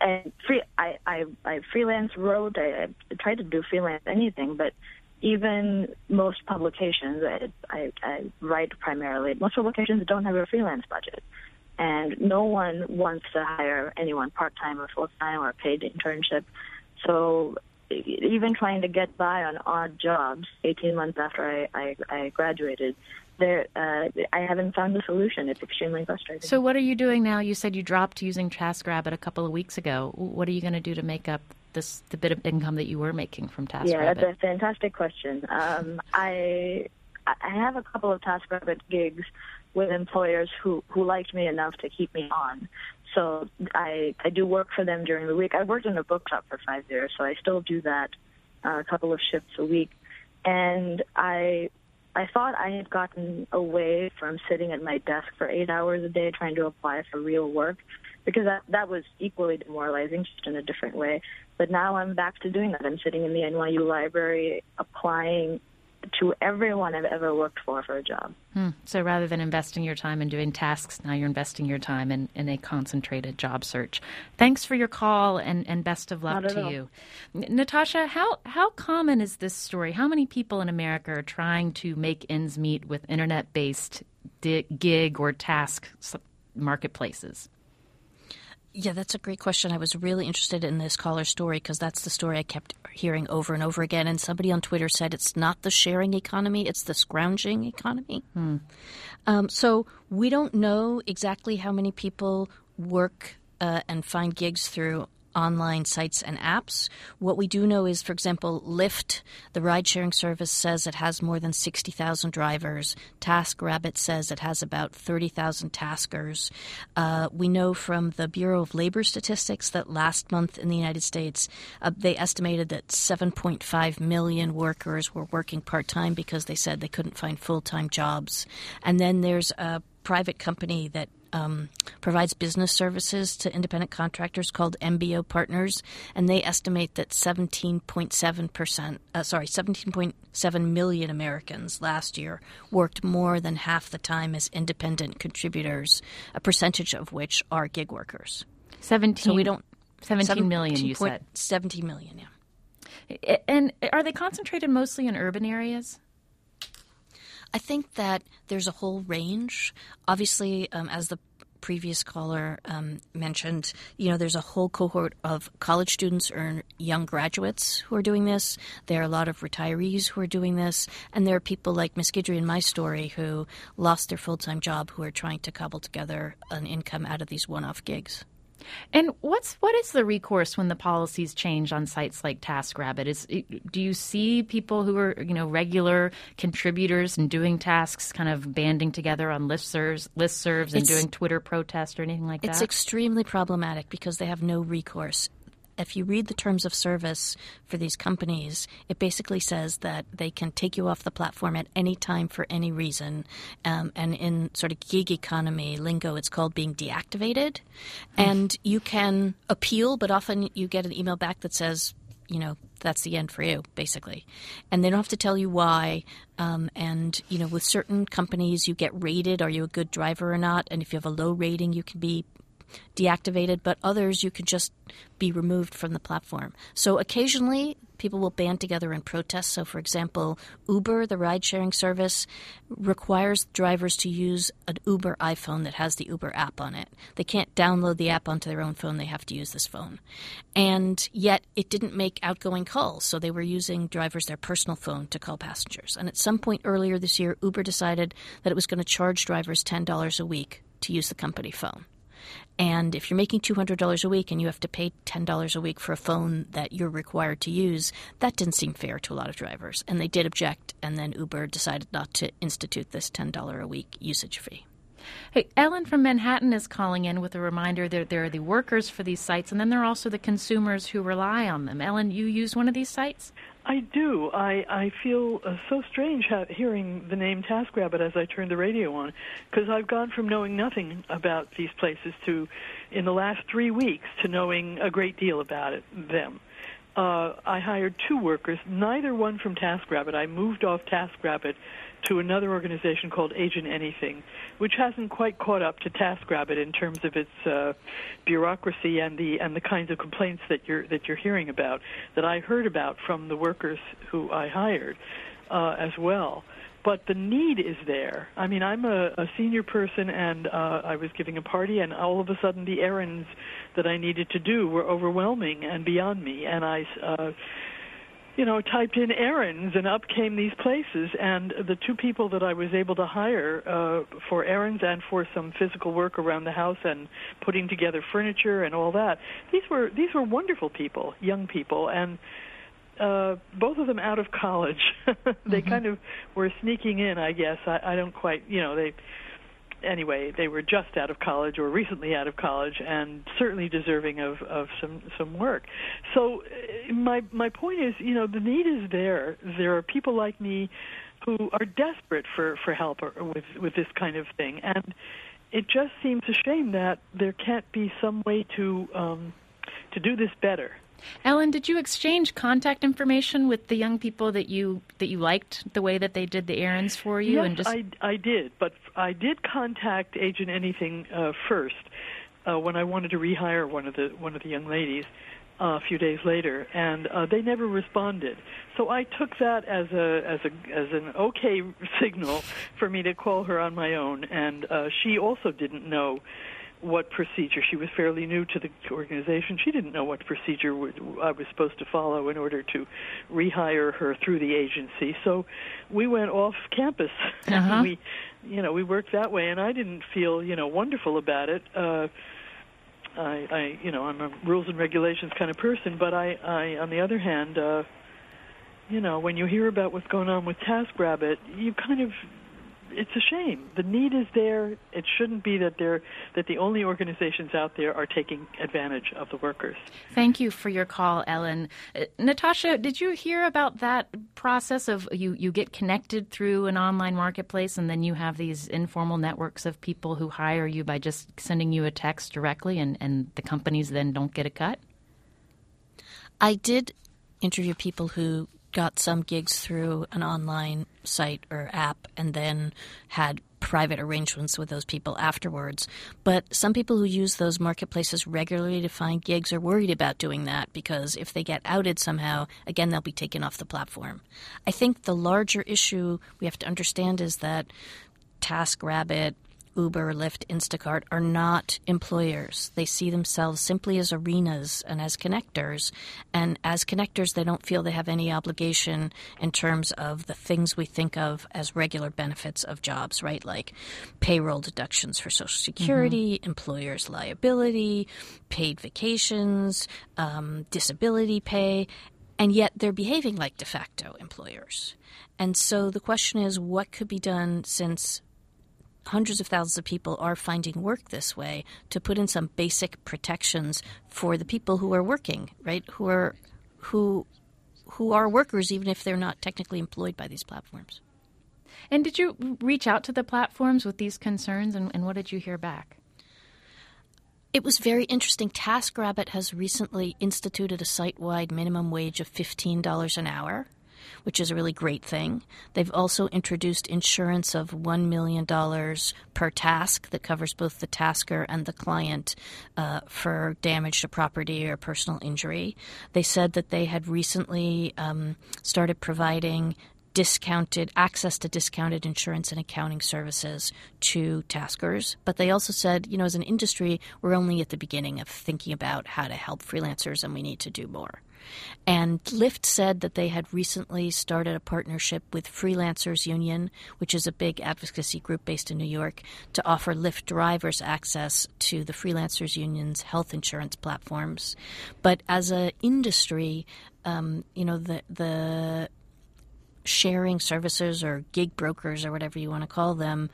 I freelance wrote. I tried to do freelance anything, but even most publications, I write primarily. Most publications don't have a freelance budget, and no one wants to hire anyone part-time or full-time or paid internship. So even trying to get by on odd jobs 18 months after I graduated, I haven't found a solution. It's extremely frustrating. So what are you doing now? You said you dropped using TaskRabbit a couple of weeks ago. What are you going to do to make up the bit of income that you were making from TaskRabbit? Yeah, that's a fantastic question. I have a couple of TaskRabbit gigs with employers who liked me enough to keep me on. So I do work for them during the week. I worked in a bookshop for 5 years, so I still do that, a couple of shifts a week. And I thought I had gotten away from sitting at my desk for 8 hours a day trying to apply for real work, because that was equally demoralizing, just in a different way. But now I'm back to doing that. I'm sitting in the NYU library applying to everyone I've ever worked for a job. So rather than investing your time in doing tasks, now you're investing your time in a concentrated job search. Thanks for your call, and best of luck to you. Natasha, how common is this story? How many people in America are trying to make ends meet with Internet-based gig or task marketplaces? Yeah, that's a great question. I was really interested in this caller's story because that's the story I kept hearing over and over again. And somebody on Twitter said it's not the sharing economy, it's the scrounging economy. So we don't know exactly how many people work and find gigs through online sites and apps. What we do know is, for example, Lyft, the ride-sharing service, says it has more than 60,000 drivers. TaskRabbit says it has about 30,000 taskers. We know from the Bureau of Labor Statistics that last month in the United States, they estimated that 7.5 million workers were working part-time because they said they couldn't find full-time jobs. And then there's a private company that provides business services to independent contractors called MBO Partners, and they estimate that 17.7 million Americans last year worked more than half the time as independent contributors, a percentage of which are gig workers. 17 million, you said. 17 million, yeah. And are they concentrated mostly in urban areas? I think that there's a whole range. Obviously, as the previous caller mentioned, there's a whole cohort of college students or young graduates who are doing this. There are a lot of retirees who are doing this. And there are people like Miss Guidry in my story who lost their full-time job who are trying to cobble together an income out of these one-off gigs. And what is the recourse when the policies change on sites like TaskRabbit? Do you see people who are regular contributors and doing tasks kind of banding together on listservs and doing Twitter protests or anything like that? It's extremely problematic because they have no recourse. If you read the terms of service for these companies, it basically says that they can take you off the platform at any time for any reason. And in sort of gig economy lingo, it's called being deactivated. And you can appeal, but often you get an email back that says, that's the end for you, basically. And they don't have to tell you why. And with certain companies, you get rated. Are you a good driver or not? And if you have a low rating, you can be deactivated, but others you could just be removed from the platform. So occasionally people will band together in protest. So, for example, Uber, the ride-sharing service, requires drivers to use an Uber iPhone that has the Uber app on it. They can't download the app onto their own phone. They have to use this phone. And yet it didn't make outgoing calls, so they were using drivers their personal phone to call passengers. And at some point earlier this year, Uber decided that it was going to charge drivers $10 a week to use the company phone. And if you're making $200 a week and you have to pay $10 a week for a phone that you're required to use, that didn't seem fair to a lot of drivers. And they did object, and then Uber decided not to institute this $10 a week usage fee. Hey, Ellen from Manhattan is calling in with a reminder that there are the workers for these sites, and then there are also the consumers who rely on them. Ellen, you use one of these sites? I do. I feel so strange hearing the name TaskRabbit as I turn the radio on, because I've gone from knowing nothing about these places to, in the last 3 weeks, to knowing a great deal about them. I hired 2 workers, neither one from TaskRabbit. I moved off TaskRabbit to another organization called Agent Anything, which hasn't quite caught up to TaskRabbit in terms of its bureaucracy and the kinds of complaints that you're hearing about, that I heard about from the workers who I hired as well. But the need is there. I mean, I'm a senior person, and I was giving a party, and all of a sudden the errands that I needed to do were overwhelming and beyond me. And I, typed in errands, and up came these places. And the two people that I was able to hire for errands and for some physical work around the house and putting together furniture and all that, these were wonderful people, young people, and both of them out of college. They kind of were sneaking in, I guess. I don't quite, they were just out of college or recently out of college and certainly deserving of some work. So my point is, the need is there. There are people like me who are desperate for help with this kind of thing, and it just seems a shame that there can't be some way to do this better. Ellen, did you exchange contact information with the young people that you liked the way that they did the errands for you? Yes, I did, but I did contact Agent Anything first when I wanted to rehire one of the young ladies a few days later, and they never responded. So I took that as an okay signal for me to call her on my own, and she also didn't know what procedure. She was fairly new to the organization. She didn't know what procedure I was supposed to follow in order to rehire her through the agency. So we went off campus. Uh-huh. We worked that way, and I didn't feel, wonderful about it. I'm a rules and regulations kind of person, but I on the other hand, when you hear about what's going on with TaskRabbit, it's a shame. The need is there. It shouldn't be that the only organizations out there are taking advantage of the workers. Thank you for your call, Ellen. Natasha, did you hear about that process of you get connected through an online marketplace and then you have these informal networks of people who hire you by just sending you a text directly and the companies then don't get a cut? I did interview people who got some gigs through an online site or app and then had private arrangements with those people afterwards. But some people who use those marketplaces regularly to find gigs are worried about doing that because if they get outed somehow, again, they'll be taken off the platform. I think the larger issue we have to understand is that TaskRabbit, Uber, Lyft, Instacart are not employers. They see themselves simply as arenas and as connectors. And as connectors, they don't feel they have any obligation in terms of the things we think of as regular benefits of jobs, right? Like payroll deductions for Social Security, employers' liability, paid vacations, disability pay. And yet they're behaving like de facto employers. And so the question is, what could be done since hundreds of thousands of people are finding work this way to put in some basic protections for the people who are working, right? Who are workers even if they're not technically employed by these platforms. And did you reach out to the platforms with these concerns and what did you hear back? It was very interesting. TaskRabbit has recently instituted a site-wide minimum wage of $15 an hour, which is a really great thing. They've also introduced insurance of $1 million per task that covers both the tasker and the client for damage to property or personal injury. They said that they had recently started providing access to discounted insurance and accounting services to taskers. But they also said, as an industry, we're only at the beginning of thinking about how to help freelancers and we need to do more. And Lyft said that they had recently started a partnership with Freelancers Union, which is a big advocacy group based in New York, to offer Lyft drivers access to the Freelancers Union's health insurance platforms. But as an industry, the sharing services or gig brokers or whatever you want to call them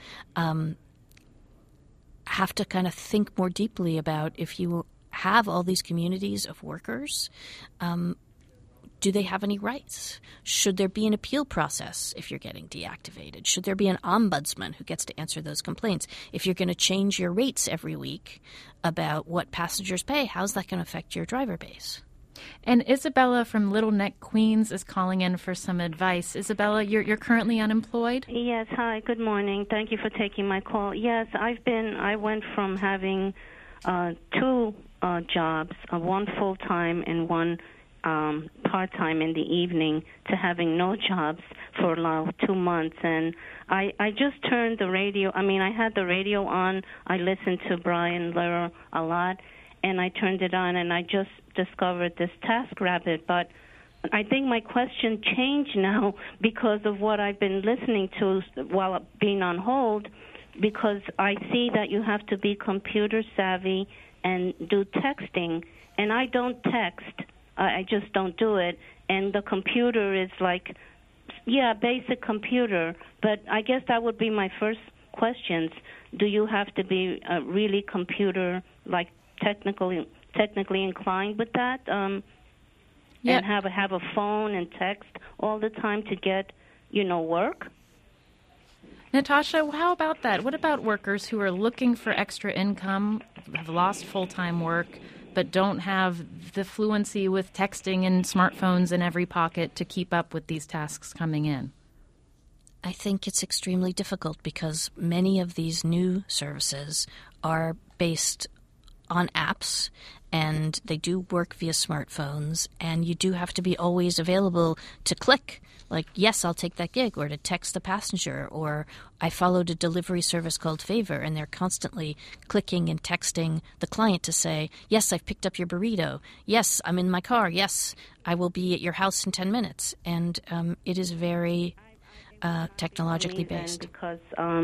have to kind of think more deeply about if you have all these communities of workers, do they have any rights? Should there be an appeal process if you're getting deactivated? Should there be an ombudsman who gets to answer those complaints? If you're going to change your rates every week about what passengers pay, how's that going to affect your driver base? And Isabella from Little Neck, Queens is calling in for some advice. Isabella, you're currently unemployed? Yes, hi, good morning. Thank you for taking my call. Yes, I went from having two jobs, one full-time and one part-time in the evening, to having no jobs for about 2 months. And I just turned the radio. I had the radio on. I listened to Brian Lehrer a lot, and I turned it on, and I just discovered this TaskRabbit. But I think my question changed now because of what I've been listening to while being on hold, because I see that you have to be computer savvy and do texting, and I don't text. I just don't do it. And the computer is like, basic computer. But I guess that would be my first questions. Do you have to be really computer, like technically inclined with that? And have a phone and text all the time to get, work? Natasha, how about that? What about workers who are looking for extra income, have lost full-time work, but don't have the fluency with texting and smartphones in every pocket to keep up with these tasks coming in? I think it's extremely difficult because many of these new services are based on apps, and they do work via smartphones, and you do have to be always available to click, like, yes, I'll take that gig, or to text the passenger, or I followed a delivery service called Favor, and they're constantly clicking and texting the client to say, yes, I've picked up your burrito, yes, I'm in my car, yes, I will be at your house in 10 minutes, and it is very technologically based. Because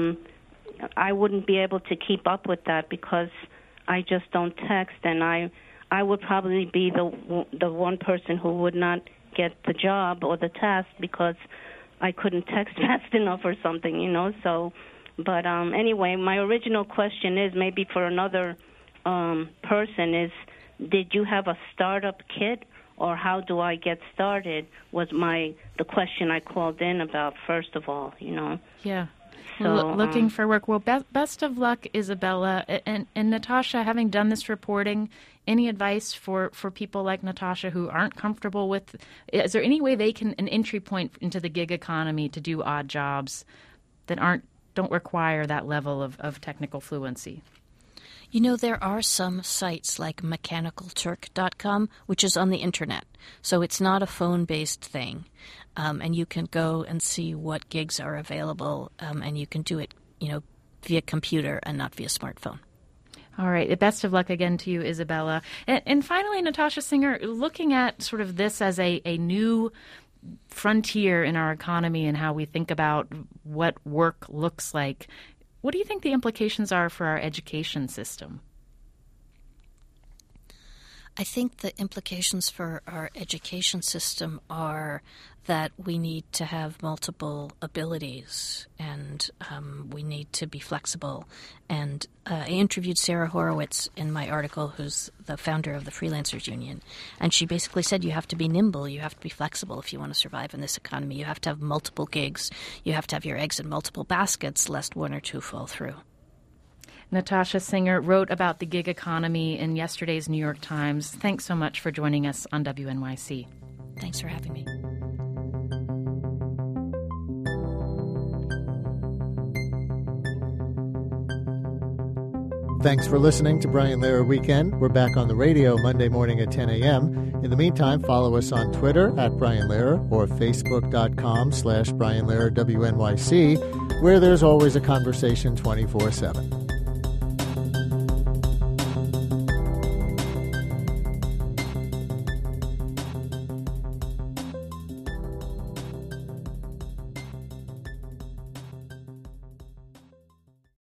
I wouldn't be able to keep up with that because I just don't text, and I would probably be the one person who would not get the job or the task because I couldn't text fast enough or something, So, but anyway, my original question is maybe for another person is, did you have a startup kit, or how do I get started? Was the question I called in about first of all, Yeah. So, looking for work. Well, best of luck, Isabella. And Natasha, having done this reporting, any advice for people like Natasha who aren't comfortable with, is there any way they can, an entry point into the gig economy to do odd jobs that don't require that level of technical fluency? There are some sites like mechanicalturk.com, which is on the internet. So it's not a phone-based thing. And you can go and see what gigs are available, and you can do it, via computer and not via smartphone. All right. Best of luck again to you, Isabella. And finally, Natasha Singer, looking at sort of this as a new frontier in our economy and how we think about what work looks like, what do you think the implications are for our education system? I think the implications for our education system are that we need to have multiple abilities, and we need to be flexible. And I interviewed Sarah Horowitz in my article, who's the founder of the Freelancers Union, and she basically said you have to be nimble, you have to be flexible if you want to survive in this economy. You have to have multiple gigs. You have to have your eggs in multiple baskets, lest one or two fall through. Natasha Singer wrote about the gig economy in yesterday's New York Times. Thanks so much for joining us on WNYC. Thanks for having me. Thanks for listening to Brian Lehrer Weekend. We're back on the radio Monday morning at 10 a.m. In the meantime, follow us on Twitter at Brian Lehrer or Facebook.com/Brian Lehrer WNYC, where there's always a conversation 24/7.